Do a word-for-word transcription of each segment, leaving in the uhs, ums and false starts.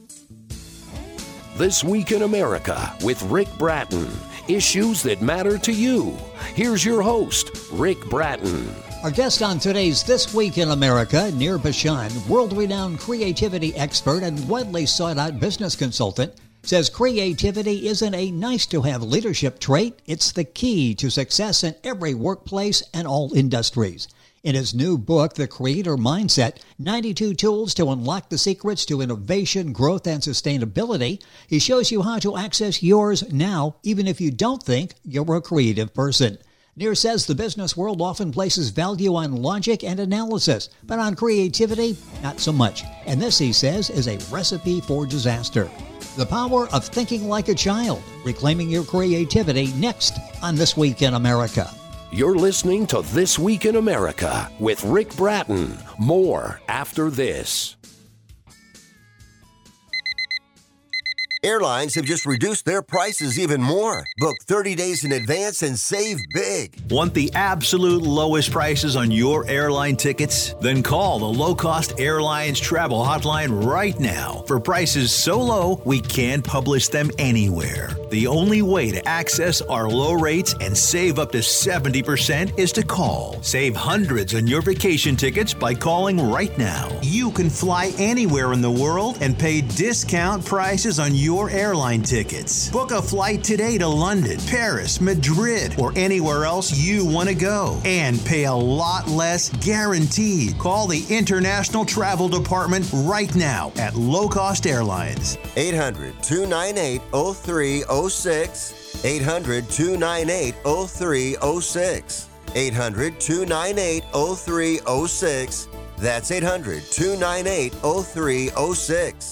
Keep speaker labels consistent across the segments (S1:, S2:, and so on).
S1: This Week in America with Rick Bratton. Issues that matter to you. Here's your host, Rick Bratton.
S2: Our guest on today's This Week in America, Nir Bashan, world-renowned creativity expert and widely sought-out business consultant, says creativity isn't a nice-to-have leadership trait. It's the key to success in every workplace and all industries. In his new book, The Creator Mindset, ninety-two Tools to Unlock the Secrets to Innovation, Growth, and Sustainability, he shows you how to access yours now, even if you don't think you're a creative person. Nir says the business world often places value on logic and analysis, but on creativity, not so much. And this, he says, is a recipe for disaster. The power of thinking like a child, reclaiming your creativity, next on This Week in America.
S1: You're listening to This Week in America with Rick Bratton. More after this.
S3: Airlines have just reduced their prices even more. Book thirty days in advance and save big.
S4: Want the absolute lowest prices on your airline tickets? Then call the Low Cost Airlines Travel Hotline right now for prices so low we can't publish them anywhere. The only way to access our low rates and save up to seventy percent is to call. Save hundreds on your vacation tickets by calling right now. You can fly anywhere in the world and pay discount prices on your Your airline tickets. Book a flight today to London, Paris, Madrid, or anywhere else you want to go and pay a lot less guaranteed. Call the International Travel Department right now at Low Cost Airlines.
S3: eight hundred, two nine eight, oh three oh six. eight hundred, two nine eight, oh three oh six. eight hundred, two nine eight, oh three oh six. That's eight hundred, two nine eight, oh three oh six.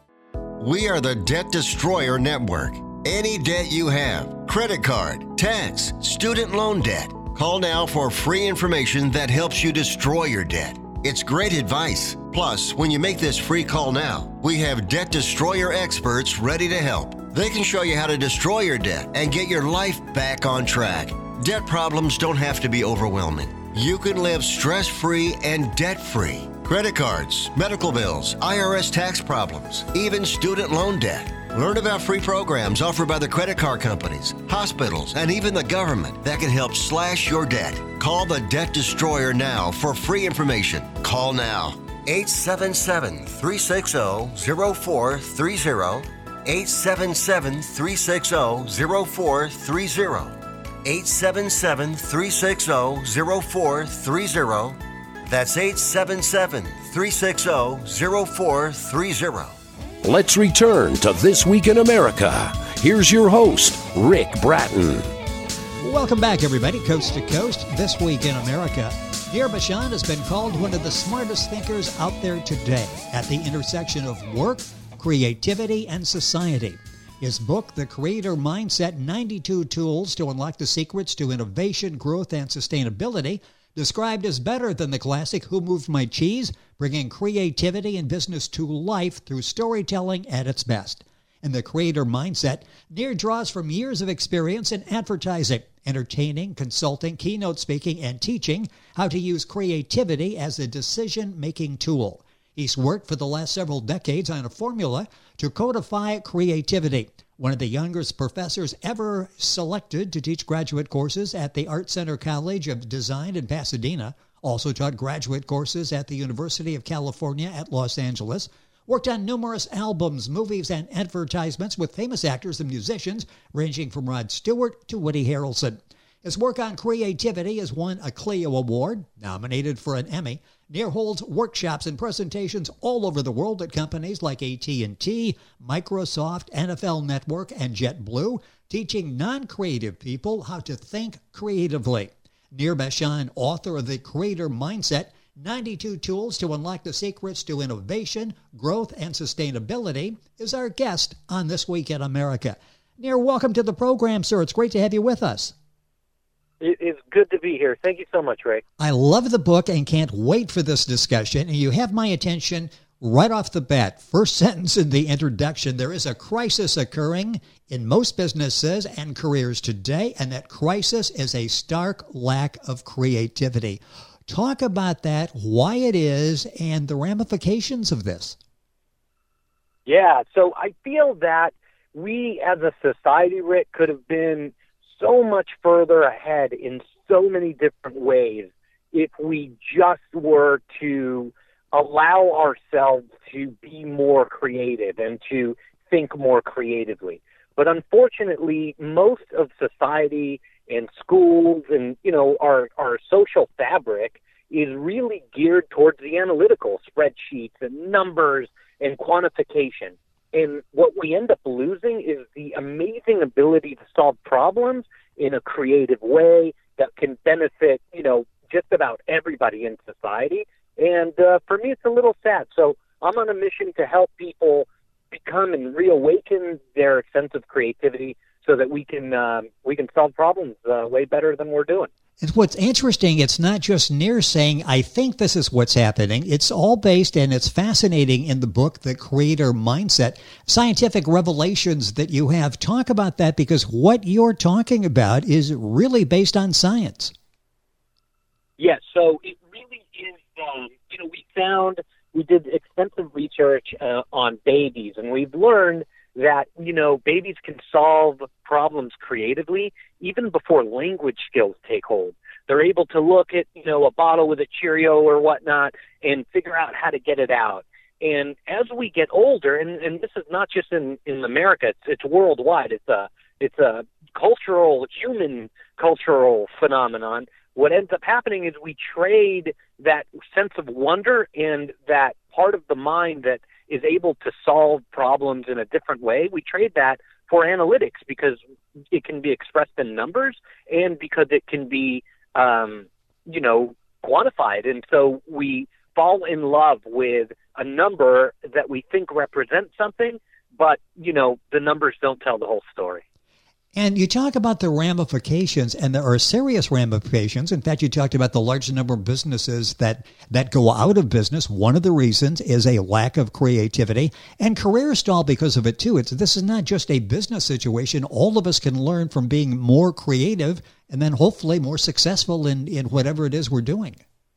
S3: We are the Debt Destroyer Network. Any debt you have, credit card, tax, student loan debt, call now for free information that helps you destroy your debt. It's great advice. Plus, when you make this free call now, we have Debt Destroyer experts ready to help. They can show you how to destroy your debt and get your life back on track. Debt problems don't have to be overwhelming. You can live stress-free and debt-free. Credit cards, medical bills, I R S tax problems, even student loan debt. Learn about free programs offered by the credit card companies, hospitals, and even the government that can help slash your debt. Call the Debt Destroyer now for free information. Call now. eight seven seven, three six zero, zero four three zero. eight seven seven, three six zero, zero four three zero. eight seven seven, three six zero, zero four three zero. That's eight seven seven, three six zero, zero four three zero.
S1: Let's return to This Week in America. Here's your host, Rick Bratton.
S2: Welcome back, everybody, coast to coast. This Week in America. Nir Bashan has been called one of the smartest thinkers out there today at the intersection of work, creativity, and society. His book, The Creator Mindset, ninety-two Tools to Unlock the Secrets to Innovation, Growth, and Sustainability, described as better than the classic Who Moved My Cheese, bringing creativity and business to life through storytelling at its best. In The Creator Mindset, Nir draws from years of experience in advertising, entertaining, consulting, keynote speaking, and teaching how to use creativity as a decision-making tool. He's worked for the last several decades on a formula to codify creativity. One of the youngest professors ever selected to teach graduate courses at the Art Center College of Design in Pasadena, also taught graduate courses at the University of California at Los Angeles, worked on numerous albums, movies, and advertisements with famous actors and musicians ranging from Rod Stewart to Woody Harrelson. His work on creativity has won a Clio Award, nominated for an Emmy. Nir holds workshops and presentations all over the world at companies like A T and T, Microsoft, N F L Network, and JetBlue, teaching non-creative people how to think creatively. Nir Bashan, author of The Creator Mindset, ninety-two Tools to Unlock the Secrets to Innovation, Growth, and Sustainability, is our guest on This Week in America. Nir, welcome to the program, sir. It's great to have you with us.
S5: It's good to be here. Thank you so much, Ray.
S2: I love the book and can't wait for this discussion. And you have my attention right off the bat. First sentence in the introduction, there is a crisis occurring in most businesses and careers today, and that crisis is a stark lack of creativity. Talk about that, why it is, and the ramifications of this.
S5: Yeah, so I feel that we as a society, Rick, could have been so much further ahead in so many different ways if we just were to allow ourselves to be more creative and to think more creatively. But unfortunately, most of society and schools and, you know, our, our social fabric is really geared towards the analytical spreadsheets and numbers and quantification. And what we end up losing is the amazing ability to solve problems in a creative way that can benefit, you know, just about everybody in society. And uh, for me, it's a little sad. So I'm on a mission to help people become and reawaken their sense of creativity so that we can um, we can solve problems uh, way better than we're doing.
S2: And what's interesting, it's not just Nir saying, I think this is what's happening. It's all based, and it's fascinating in the book, The Creator Mindset, scientific revelations that you have. Talk about that, because what you're talking about is really based on science.
S5: Yes, so it really is, um, you know, we found, we did extensive research uh, on babies, and we've learned that, you know, babies can solve problems creatively even before language skills take hold. They're able to look at, you know, a bottle with a Cheerio or whatnot and figure out how to get it out. And as we get older, and, and this is not just in, in America, it's, it's worldwide. It's a, it's a cultural, human cultural phenomenon. What ends up happening is we trade that sense of wonder and that part of the mind that is able to solve problems in a different way. We trade that for analytics because it can be expressed in numbers and because it can be, um, you know, quantified. And so we fall in love with a number that we think represents something, but, you know, the numbers don't tell the whole story.
S2: And you talk about the ramifications, and there are serious ramifications. In fact, you talked about the large number of businesses that, that go out of business. One of the reasons is a lack of creativity, and careers stall because of it, too. It's, this is not just a business situation. All of us can learn from being more creative and then hopefully more successful in, in whatever it is we're doing.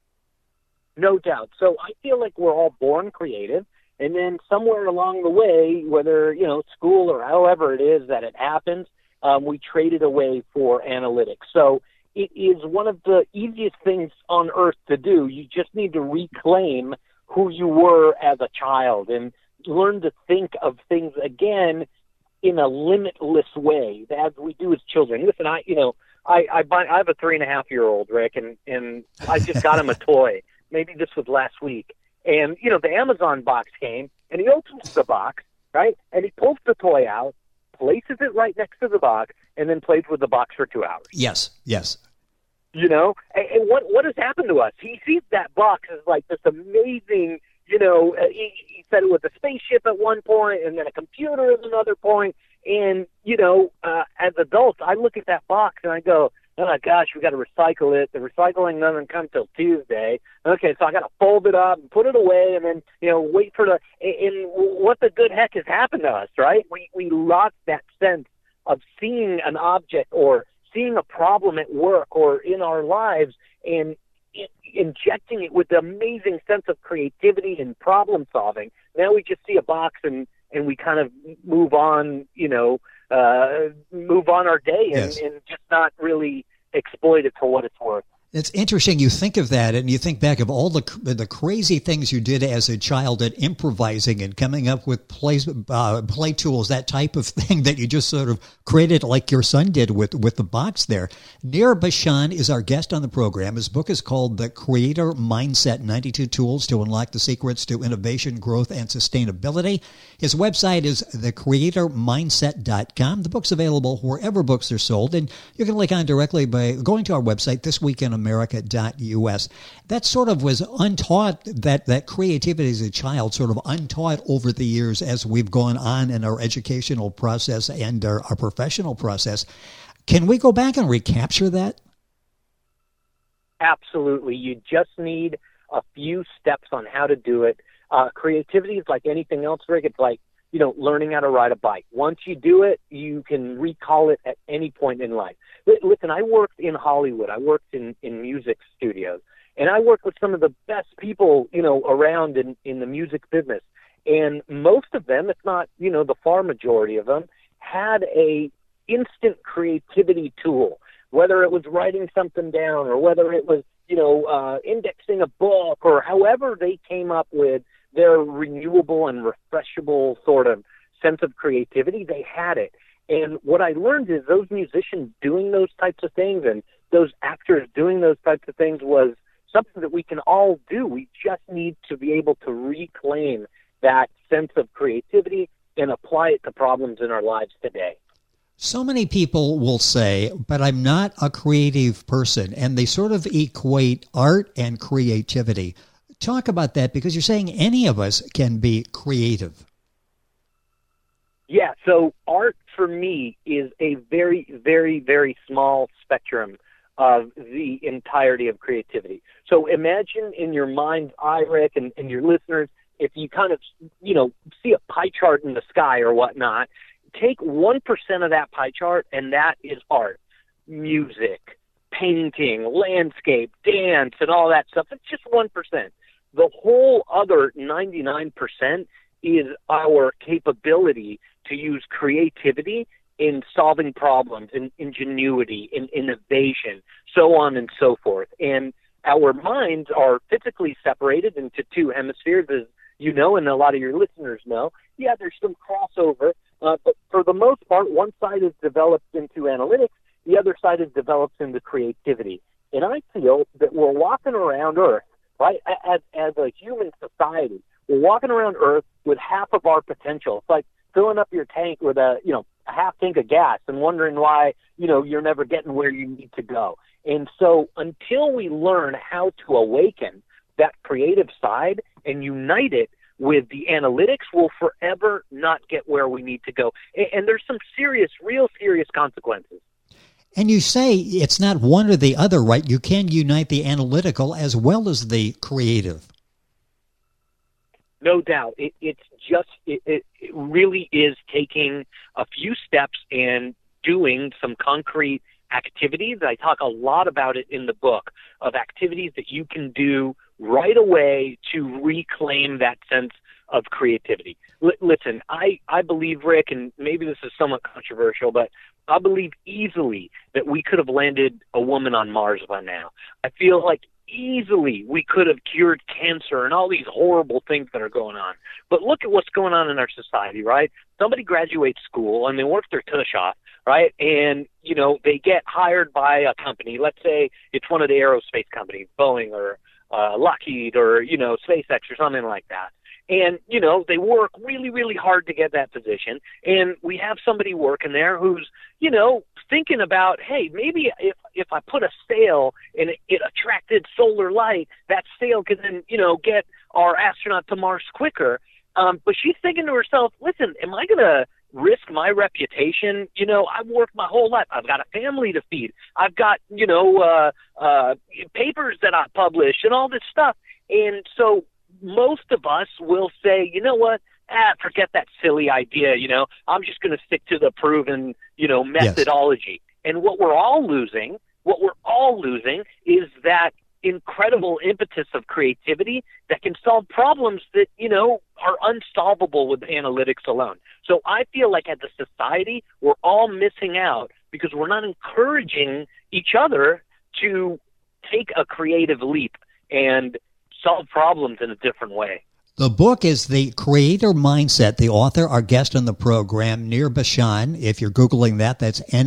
S5: No doubt. So I feel like we're all born creative, and then somewhere along the way, whether, you know, school or however it is that it happens, Um, we traded away for analytics. So it is one of the easiest things on earth to do. You just need to reclaim who you were as a child and learn to think of things again in a limitless way, as we do as children. Listen, I, you know, I, I, buy, I have a three and a half year old, Rick, and, and I just got him a toy. Maybe this was last week. And, you know, the Amazon box came, and he opens the box, right? And he pulls the toy out, places it right next to the box, and then plays with the box for two hours.
S2: Yes, yes.
S5: You know, and, and what what has happened to us? He sees that box as like this amazing, you know, uh, he, he said it was a spaceship at one point, and then a computer at another point. And, you know, uh, as adults, I look at that box and I go, oh my gosh, we got to recycle it. The recycling doesn't come till Tuesday. Okay, so I got to fold it up and put it away, and then, you know, wait for the. And what the good heck has happened to us, right? We we lost that sense of seeing an object or seeing a problem at work or in our lives and injecting it with the amazing sense of creativity and problem solving. Now we just see a box and and we kind of move on, you know, uh, move on our day and,
S2: yes.
S5: and just not really exploit it for what it's worth.
S2: It's interesting. You think of that and you think back of all the the crazy things you did as a child at improvising and coming up with play, uh, play tools, that type of thing that you just sort of created like your son did with, with the box there. Nir Bashan is our guest on the program. His book is called The Creator Mindset, ninety-two Tools to Unlock the Secrets to Innovation, Growth, and Sustainability. His website is the creator mindset dot com. The book's available wherever books are sold, and you can link on directly by going to our website, this week in america dot u s. That sort of was untaught, that, that creativity as a child sort of untaught over the years as we've gone on in our educational process and our, our professional process. Can we go back and recapture that?
S5: Absolutely. You just need a few steps on how to do it. Uh, creativity is like anything else, Rick. It's like, you know, learning how to ride a bike. Once you do it, you can recall it at any point in life. Listen, I worked in Hollywood. I worked in, in music studios. And I worked with some of the best people, you know, around in, in the music business. And most of them, if not, you know, the far majority of them, had a instant creativity tool, whether it was writing something down or whether it was, you know, uh, indexing a book or however they came up with their renewable and refreshable sort of sense of creativity, they had it. And what I learned is those musicians doing those types of things and those actors doing those types of things was something that we can all do. We just need to be able to reclaim that sense of creativity and apply it to problems in our lives today.
S2: So many people will say, but I'm not a creative person, and they sort of equate art and creativity. Talk about that, because you're saying any of us can be creative.
S5: Yeah, so art for me is a very, very, very small spectrum of the entirety of creativity. So imagine in your mind's eye, Rick, and, and your listeners, if you kind of, you know, see a pie chart in the sky or whatnot, take one percent of that pie chart, and that is art, music, painting, landscape, dance, and all that stuff. It's just one percent. The whole other ninety-nine percent is our capability to use creativity in solving problems, in ingenuity, in innovation, so on and so forth. And our minds are physically separated into two hemispheres, as you know, and a lot of your listeners know. Yeah, there's some crossover, uh, but for the most part, one side is developed into analytics, the other side is developed into creativity. And I feel that we're walking around Earth, right, as, as a human society, we're walking around Earth with half of our potential. It's like filling up your tank with a, you know, a half tank of gas and wondering why, you know, you're never getting where you need to go. And so until we learn how to awaken that creative side and unite it with the analytics, we'll forever not get where we need to go. And, and there's some serious, real serious consequences.
S2: And you say it's not one or the other, right? You can unite the analytical as well as the creative.
S5: No doubt. It, it's just, it, it, it really is taking a few steps and doing some concrete activities. I talk a lot about it in the book, of activities that you can do right away to reclaim that sense of creativity. L- listen, I, I believe, Rick, and maybe this is somewhat controversial, but I believe easily that we could have landed a woman on Mars by now. I feel like easily we could have cured cancer and all these horrible things that are going on. But look at what's going on in our society, right? Somebody graduates school and they work their tush off, right? And, you know, they get hired by a company. Let's say it's one of the aerospace companies, Boeing or uh, Lockheed or, you know, SpaceX or something like that. And, you know, they work really, really hard to get that position. And we have somebody working there who's, you know, thinking about, hey, maybe if if I put a sail and it, it attracted solar light, that sail could then, you know, get our astronaut to Mars quicker. Um, but she's thinking to herself, listen, am I going to risk my reputation? You know, I've worked my whole life. I've got a family to feed. I've got, you know, uh, uh, papers that I publish and all this stuff. And so most of us will say, you know what, ah, forget that silly idea, you know, I'm just going to stick to the proven, you know, methodology. Yes. And what we're all losing, what we're all losing is that incredible impetus of creativity that can solve problems that, you know, are unsolvable with analytics alone. So I feel like as a society, we're all missing out because we're not encouraging each other to take a creative leap and solve problems in a different way.
S2: The book is The Creator Mindset. The author, our guest on the program, Nir Bashan. If you're Googling that, that's N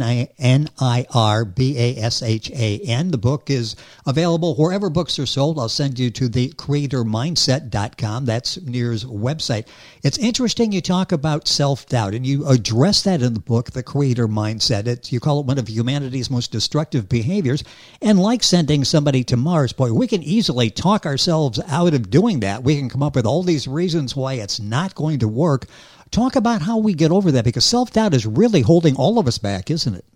S2: I R B A S H A N. The book is available wherever books are sold. I'll send you to the creator mindset dot com. That's Nir's website. It's interesting you talk about self-doubt, and you address that in the book, The Creator Mindset. It's, you call it one of humanity's most destructive behaviors. And like sending somebody to Mars, boy, we can easily talk ourselves out of doing that. We can come up with all all these reasons why it's not going to work. Talk about how we get over that, because self-doubt is really holding all of us back, isn't it?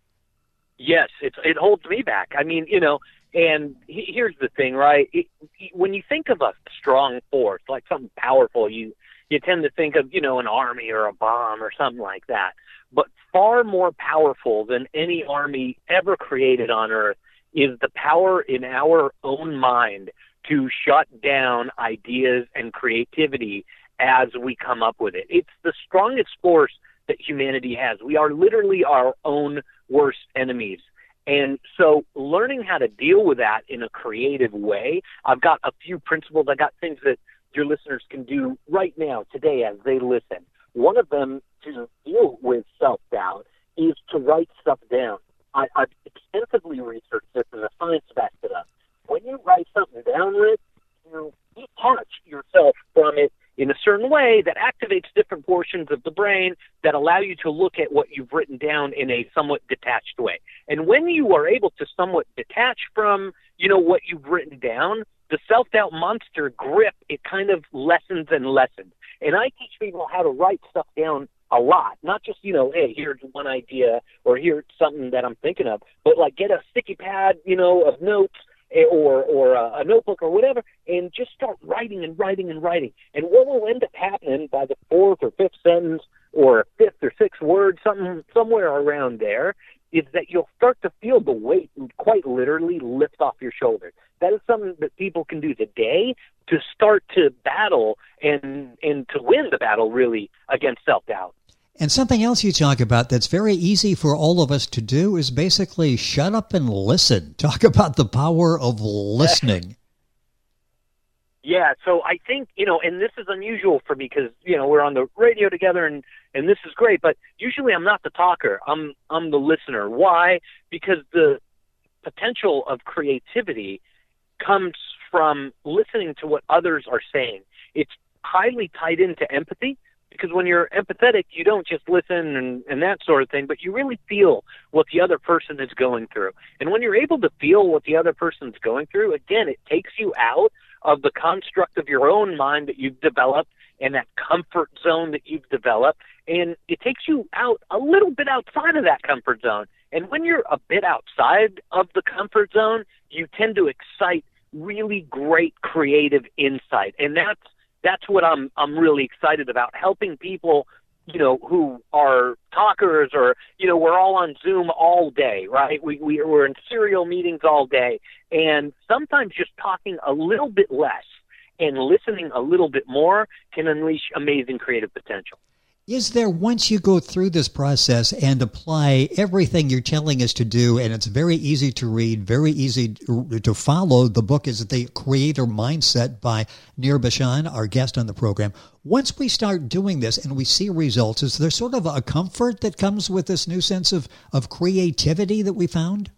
S5: Yes, it's, it holds me back. I mean, you know, and he, here's the thing, right? It, when you think of a strong force, like something powerful, you, you tend to think of, you know, an army or a bomb or something like that. But far more powerful than any army ever created on Earth is the power in our own mind to shut down ideas and creativity as we come up with it. It's the strongest force that humanity has. We are literally our own worst enemies. And so learning how to deal with that in a creative way, I've got a few principles. I got things that your listeners can do right now, today, as they listen. One of them to deal with self-doubt is to write stuff down. I, I've extensively researched this, and the science backs it up. When you write something down, Rick, you detach yourself from it in a certain way that activates different portions of the brain that allow you to look at what you've written down in a somewhat detached way. And when you are able to somewhat detach from, you know, what you've written down, the self-doubt monster grip, it kind of lessens and lessens. And I teach people how to write stuff down a lot, not just, you know, hey, here's one idea or here's something that I'm thinking of, but like get a sticky pad, you know, of notes or or a notebook or whatever, and just start writing and writing and writing. And what will end up happening by the fourth or fifth sentence or fifth or sixth word, something somewhere around there, is that you'll start to feel the weight quite literally lift off your shoulders. That is something that people can do today to start to battle and and to win the battle, really, against self-doubt.
S2: And something else you talk about that's very easy for all of us to do is basically shut up and listen. Talk about the power of listening.
S5: Yeah, so I think, you know, and this is unusual for me because, you know, we're on the radio together and, and this is great, but usually I'm not the talker. I'm I'm the listener. Why? Because the potential of creativity comes from listening to what others are saying. It's highly tied into empathy. Because when you're empathetic, you don't just listen and, and that sort of thing, but you really feel what the other person is going through. And when you're able to feel what the other person's going through, again, it takes you out of the construct of your own mind that you've developed and that comfort zone that you've developed, and it takes you out a little bit outside of that comfort zone. And when you're a bit outside of the comfort zone, you tend to excite really great creative insight, and that's That's what I'm I'm really excited about, helping people, you know, who are talkers or, you know, we're all on Zoom all day, right? We, we, we're in serial meetings all day. And sometimes just talking a little bit less and listening a little bit more can unleash amazing creative potential.
S2: Is there, once you go through this process and apply everything you're telling us to do, and it's very easy to read, very easy to follow, the book is The Creator Mindset by Nir Bashan, our guest on the program. Once we start doing this and we see results, is there sort of a comfort that comes with this new sense of, of creativity that we found?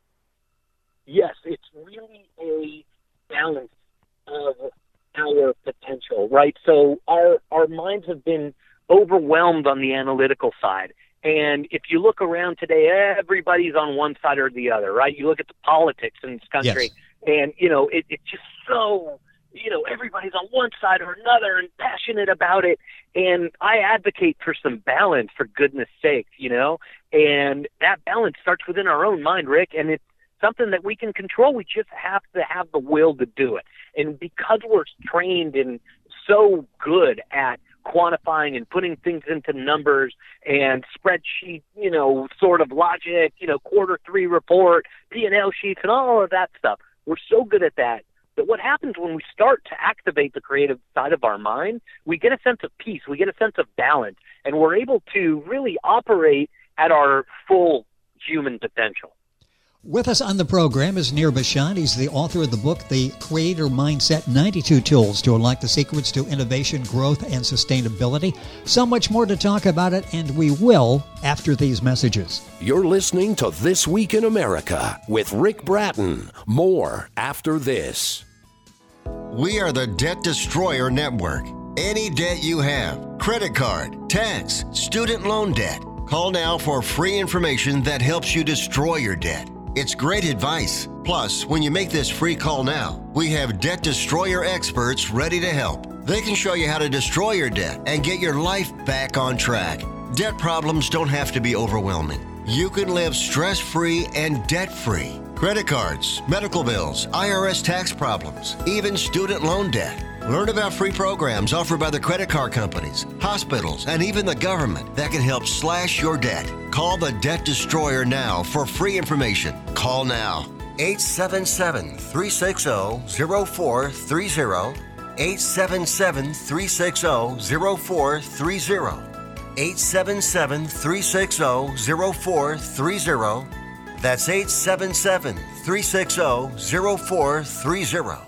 S5: Yes, it's really a balance of our potential, right? So our, our minds have been overwhelmed on the analytical side. And if you look around today, everybody's on one side or the other, right? You look at the politics in this country, yes. and, you know, it, it's just so, you know, everybody's on one side or another and passionate about it. And I advocate for some balance, for goodness sake, you know, and that balance starts within our own mind, Rick, and it's something that we can control. We just have to have the will to do it. And because we're trained and so good at quantifying and putting things into numbers and spreadsheet, you know, sort of logic, you know, quarter three report, P and L sheets and all of that stuff. We're so good at that that what happens when we start to activate the creative side of our mind, we get a sense of peace, we get a sense of balance, and we're able to really operate at our full human potential.
S2: With us on the program is Nir Bashan. He's the author of the book, The Creator Mindset, ninety-two Tools to Unlock the Secrets to Innovation, Growth, and Sustainability. So much more to talk about it, and we will after these messages.
S1: You're listening to This Week in America with Rick Bratton. More after this.
S3: We are the Debt Destroyer Network. Any debt you have, credit card, tax, student loan debt, call now for free information that helps you destroy your debt. It's great advice. Plus, when you make this free call now, we have Debt Destroyer experts ready to help. They can show you how to destroy your debt and get your life back on track. Debt problems don't have to be overwhelming. You can live stress-free and debt-free. Credit cards, medical bills, I R S tax problems, even student loan debt. Learn about free programs offered by the credit card companies, hospitals, and even the government that can help slash your debt. Call the Debt Destroyer now for free information. Call now. eight seven seven, three six zero, zero four three zero. eight seven seven, three six zero, zero four three zero. eight seven seven, three six zero, zero four three zero. That's eight seven seven, three six zero, zero four three zero.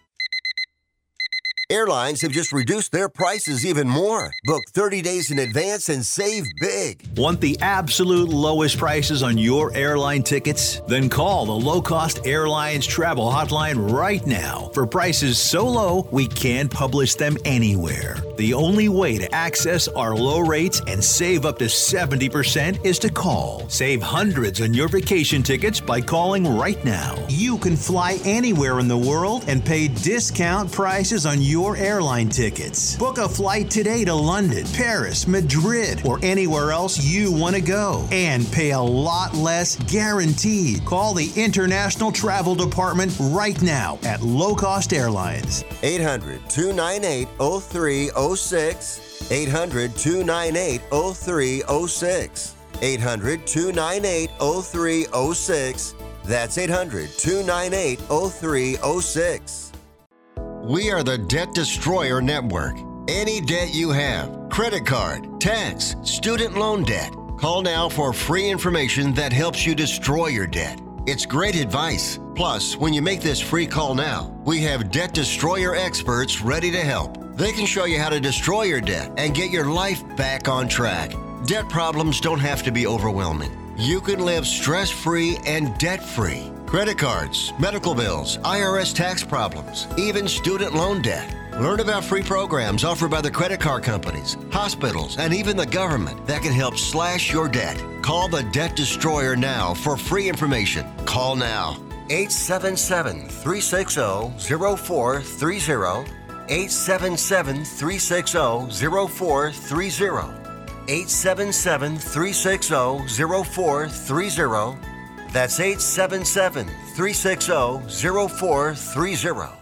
S3: Airlines have just reduced their prices even more. Book thirty days in advance and save big.
S4: Want the absolute lowest prices on your airline tickets? Then call the Low Cost Airlines Travel Hotline right now for prices so low we can't publish them anywhere. The only way to access our low rates and save up to seventy percent is to call. Save hundreds on your vacation tickets by calling right now.
S6: You can fly anywhere in the world and pay discount prices on your airline tickets. Book a flight today to London, Paris, Madrid, or anywhere else you want to go and pay a lot less guaranteed. Call the International Travel Department right now at Low Cost Airlines.
S3: eight hundred, two nine eight, zero three zero six. eight hundred, two nine eight, zero three zero six. eight hundred, two nine eight, zero three zero six. That's eight hundred, two nine eight, zero three zero six. We are the Debt Destroyer Network. Any debt you have, credit card, tax, student loan debt, call now for free information that helps you destroy your debt. It's great advice. Plus, when you make this free call now, we have Debt Destroyer experts ready to help. They can show you how to destroy your debt and get your life back on track. Debt problems don't have to be overwhelming. You can live stress-free and debt-free. Credit cards, medical bills, I R S tax problems, even student loan debt. Learn about free programs offered by the credit card companies, hospitals, and even the government that can help slash your debt. Call the Debt Destroyer now for free information. Call now. eight seven seven, three six zero, zero four three zero. eight seven seven, three six zero, zero four three zero. eight seven seven, three six zero, zero four three zero. That's eight seven seven, three six zero, zero four three zero.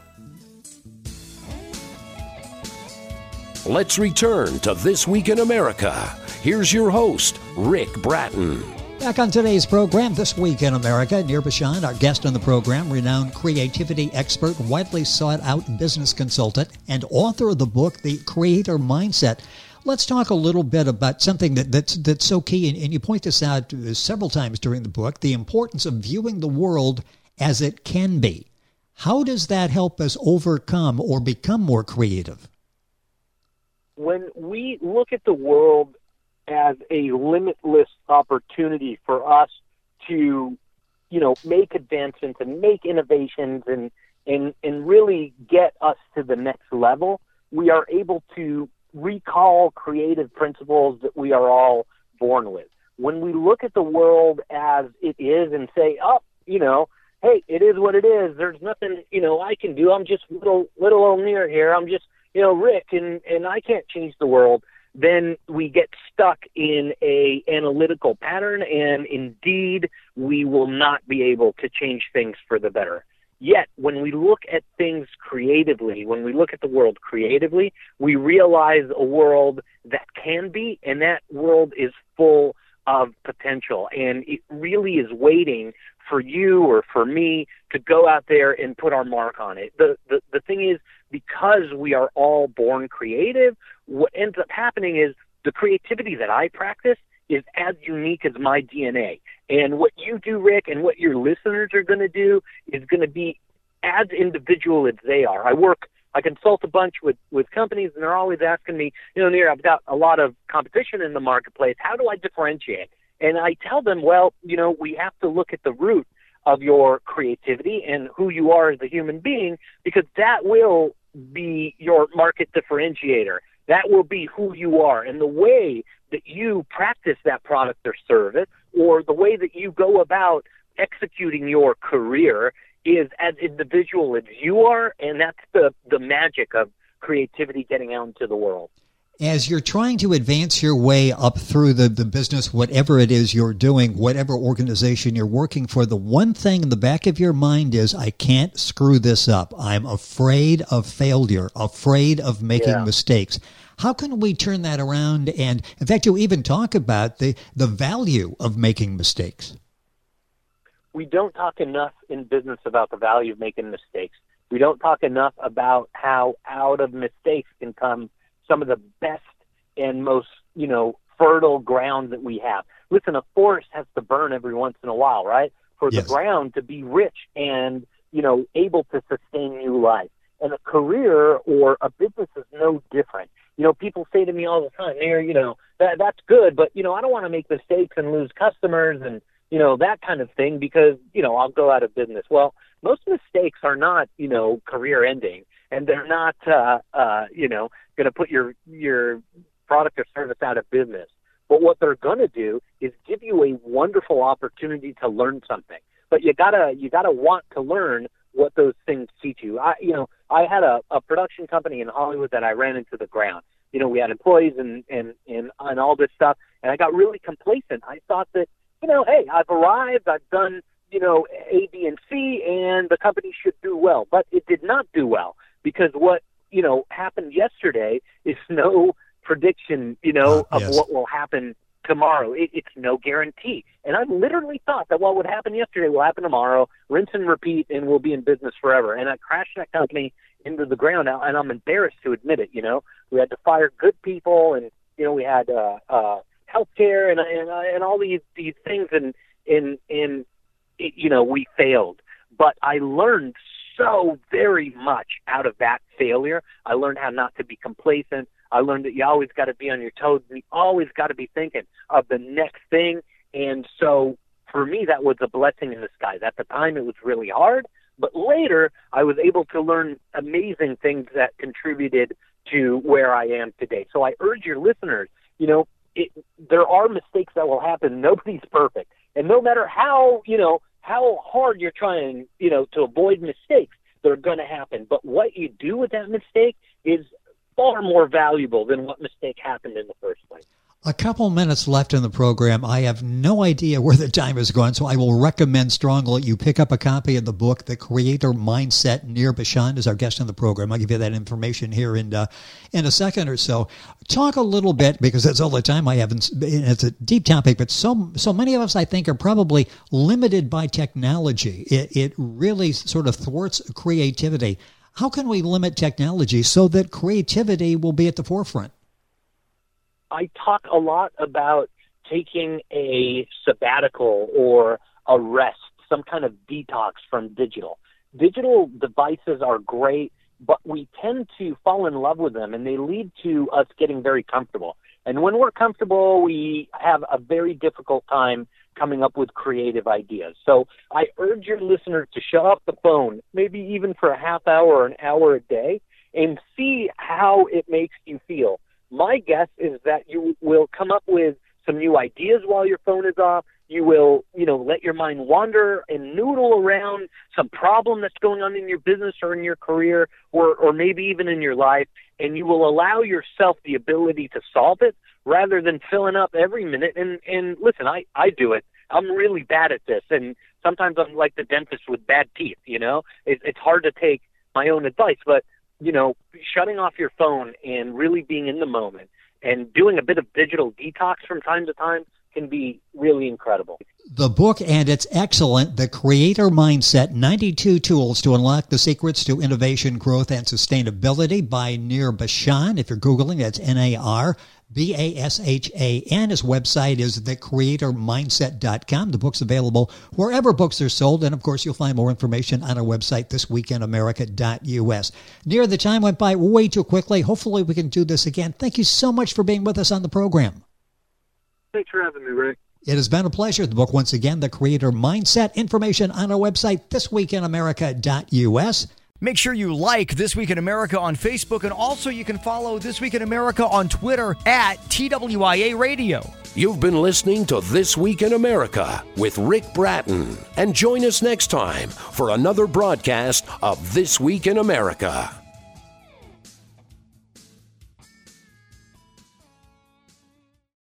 S1: Let's return to This Week in America. Here's your host, Rick Bratton.
S2: Back on today's program, This Week in America, Nir Bashan, our guest on the program, renowned creativity expert, widely sought out business consultant, and author of the book, The Creator Mindset. Let's talk a little bit about something that, that's that's so key, and, and you point this out several times during the book, the importance of viewing the world as it can be. How does that help us overcome or become more creative?
S5: When we look at the world as a limitless opportunity for us to, you know, make advancements and make innovations and, and, and really get us to the next level, we are able to recall creative principles that we are all born with. When we look at the world as it is and say, oh, you know, hey, it is what it is. There's nothing, you know, I can do. I'm just little, little old Nir here. I'm just, you know, Rick, and, and I can't change the world. Then we get stuck in a analytical pattern, and indeed, we will not be able to change things for the better. Yet, when we look at things creatively, when we look at the world creatively, we realize a world that can be, and that world is full of potential. And it really is waiting for you or for me to go out there and put our mark on it. The, the, the thing is, because we are all born creative, what ends up happening is the creativity that I practice is as unique as my D N A. And what you do, Rick, and what your listeners are going to do is going to be as individual as they are. I work, I consult a bunch with, with companies, and they're always asking me, you know, Nir, I've got a lot of competition in the marketplace. How do I differentiate? And I tell them, well, you know, we have to look at the root of your creativity and who you are as a human being, because that will be your market differentiator. That will be who you are. And the way that you practice that product or service, or the way that you go about executing your career, is as individual as you are, and that's the, the magic of creativity getting out into the world.
S2: As you're trying to advance your way up through the, the business, whatever it is you're doing, whatever organization you're working for, the one thing in the back of your mind is, I can't screw this up. I'm afraid of failure, afraid of making yeah. mistakes. How can we turn that around? And in fact, you even talk about the, the value of making mistakes.
S5: We don't talk enough in business about the value of making mistakes. We don't talk enough about how out of mistakes can come some of the best and most, you know, fertile ground that we have. Listen, a forest has to burn every once in a while, right? For
S2: Yes.
S5: the ground to be rich and, you know, able to sustain new life. And a career or a business is no different. You know, people say to me all the time, Mayor, you know, that that's good, but, you know, I don't want to make mistakes and lose customers and, you know, that kind of thing because, you know, I'll go out of business. Well, most mistakes are not, you know, career ending, and they're not, uh, uh, you know, going to put your your product or service out of business. But what they're going to do is give you a wonderful opportunity to learn something. But you gotta you gotta want to learn what those things teach you. I, you know, I had a, a production company in Hollywood that I ran into the ground. You know, we had employees and, and, and, and all this stuff, and I got really complacent. I thought that, you know, hey, I've arrived, I've done, you know, A, B, and C, and the company should do well. But it did not do well because what, you know, happened yesterday is no prediction, you know,
S2: uh,
S5: of
S2: yes.
S5: what will happen tomorrow. It, it's no guarantee. And I literally thought that what would happen yesterday will happen tomorrow, rinse and repeat, and we'll be in business forever. And I crashed that company into the ground now, and I'm embarrassed to admit it. You know, we had to fire good people, and, you know, we had uh, uh, healthcare and, and, and all these, these things, and, and, and it, you know, we failed. But I learned so very much out of that failure. I learned how not to be complacent. I learned that you always got to be on your toes, and you always got to be thinking of the next thing. And so for me, that was a blessing in disguise. At the time, it was really hard, but later I was able to learn amazing things that contributed to where I am today. So I urge your listeners, you know, it, there are mistakes that will happen. Nobody's perfect. And no matter how, you know, how hard you're trying, you know, to avoid mistakes, they're going to happen. But what you do with that mistake is far more valuable than what mistake happened in the first place.
S2: A couple minutes left in the program. I have no idea where the time is going, so I will recommend strongly you pick up a copy of the book, The Creator Mindset. Nir Bashan is our guest on the program. I'll give you that information here in, uh, in a second or so. Talk a little bit, because that's all the time I have. It's a deep topic, but so so many of us, I think, are probably limited by technology. It, it really sort of thwarts creativity. How can we limit technology so that creativity will be at the forefront?
S5: I talk a lot about taking a sabbatical or a rest, some kind of detox from digital. Digital devices are great, but we tend to fall in love with them, and they lead to us getting very comfortable. And when we're comfortable, we have a very difficult time coming up with creative ideas. So I urge your listeners to shut off the phone, maybe even for a half hour or an hour a day, and see how it makes you feel. My guess is that you will come up with some new ideas while your phone is off. You will, you know, let your mind wander and noodle around some problem that's going on in your business or in your career, or, or maybe even in your life, and you will allow yourself the ability to solve it rather than filling up every minute. And, and listen, I, I do it. I'm really bad at this, and sometimes I'm like the dentist with bad teeth, you know. It, it's hard to take my own advice, but you know, shutting off your phone and really being in the moment and doing a bit of digital detox from time to time can be really incredible.
S2: The book, and it's excellent, The Creator Mindset, ninety-two Tools to Unlock the Secrets to Innovation, Growth, and Sustainability by Nir Bashan. If you're Googling, that's N A R B A S H A N. His website is the creator mindset dot com. The book's available wherever books are sold. And, of course, you'll find more information on our website, this week in america dot U S. Nir, the time went by way too quickly. Hopefully we can do this again. Thank you so much for being with us on the program.
S5: Thanks for having me, Rick.
S2: It has been a pleasure. The book, once again, The Creator Mindset. Information on our website, this week in america dot U S.
S7: Make sure you like This Week in America on Facebook, and also you can follow This Week in America on Twitter at T W I A Radio.
S1: You've been listening to This Week in America with Rick Bratton. And join us next time for another broadcast of This Week in America.